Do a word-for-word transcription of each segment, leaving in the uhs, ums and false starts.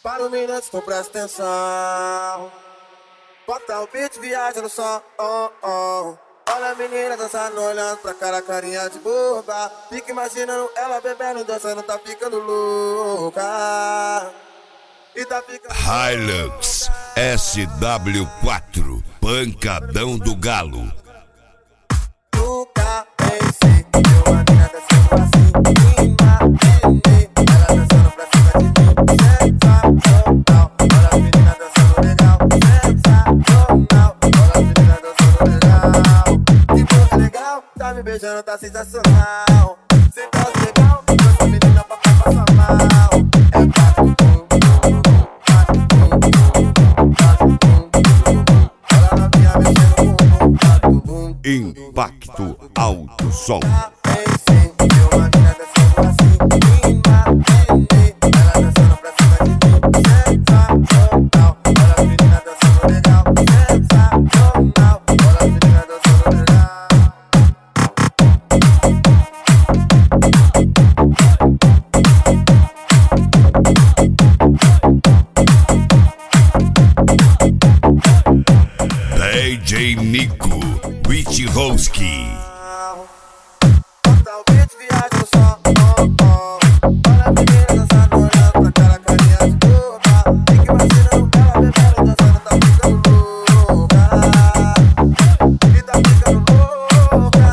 Para o minuto, tu presta atenção. Bota o beat, viaja no som, oh, oh. Olha a menina dançando, olhando pra cara, carinha de boba. Fica imaginando ela bebendo, dançando, tá ficando louca. E tá ficando Hilux S W quatro, pancadão do galo. Nunca pensei que uma menina dançando assim, imaginei ela dançando pra cima de mim. Sensacional, olha a menina dançando legal. Sensacional, olha a menina dançando legal. Que coisa legal, tá me beijando, tá sensacional. Sensacional legal, essa menina pra passar mal. É quatro, Impacto Alto Som. D J Nico Witchowski. Bota o beat, viaja no som, oh, oh. Olha a menina dançando, olhando pra cara, carinha de boba. Fica imaginando ela bebendo, dançando, tá ficando louca. E tá ficando louca.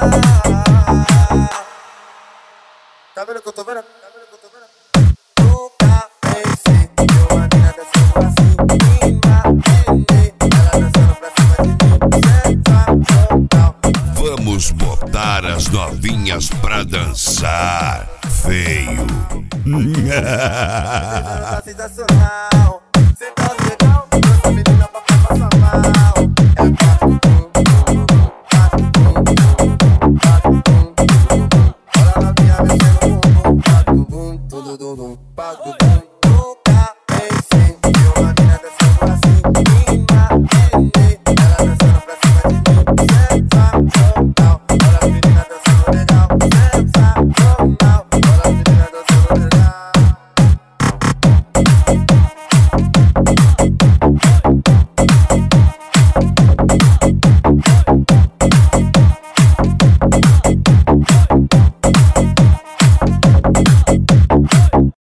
Tá vendo o que eu tô vendo? Tá vendo o que eu tô vendo? Nunca pensei que uma menina dançando assim, imaginei ela dançando pra cima de mim. Sensacional. Vamos botar as novinhas pra dançar, feio. Sensacional.